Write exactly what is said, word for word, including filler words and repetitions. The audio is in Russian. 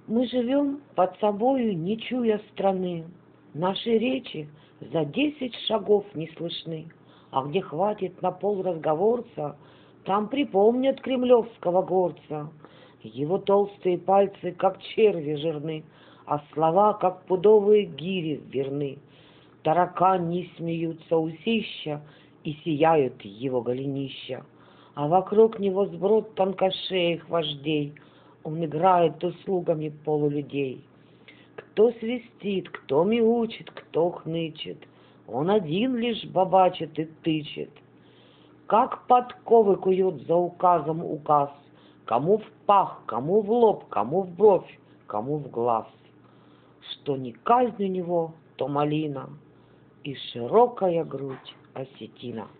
Мы живем под собою, не чуя страны. Наши речи за десять шагов не слышны. А где хватит на пол разговорца, там припомнят кремлевского горца. Его толстые пальцы, как черви, жирны, а слова, как пудовые гири, верны. Таракани смеются усища, и сияют его голенища. А вокруг него сброд тонкошеих вождей. Он играет услугами полулюдей. Кто свистит, кто мяучит, кто хнычет, он один лишь бабачит и тычет. Как подковы куют за указом указ, кому в пах, кому в лоб, кому в бровь, кому в глаз. Что ни казнь у него, то малина, и широкая грудь осетина.